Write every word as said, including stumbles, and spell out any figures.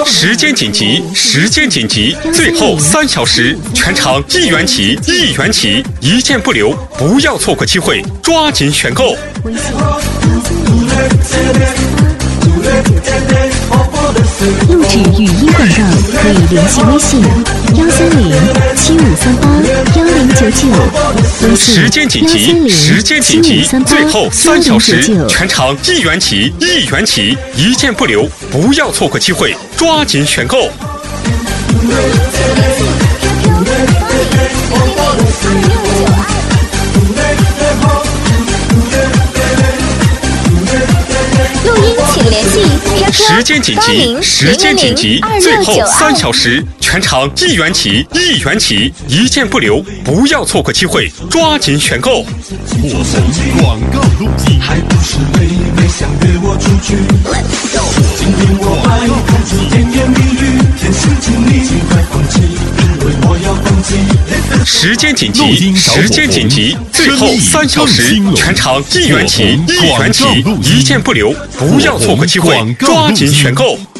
时间紧急，时间紧急，最后三小时，全场一元起，一元起，一件不留，不要错过机会，抓紧选购。 微信录制语音广告可以联系微信幺三零七五三八幺零九九，微信时间紧急，时间紧急，最后三小时，全场一元起，一元起，一件不留，不要错过机会，抓紧选购。 录音请联系时间紧急，时间紧急，最后三小时，全场一元起，一元起，一件不留，不要错过机会，抓紧选购。 火红广告录音， 还不是妹妹想约我出去，今天我爱公主甜言蜜语，天使请你尽快放弃，因为我要放弃。 时间紧急，时间紧急，最后三小时，全场一元起，一元起，一件不留，不要错过机会，抓紧选购。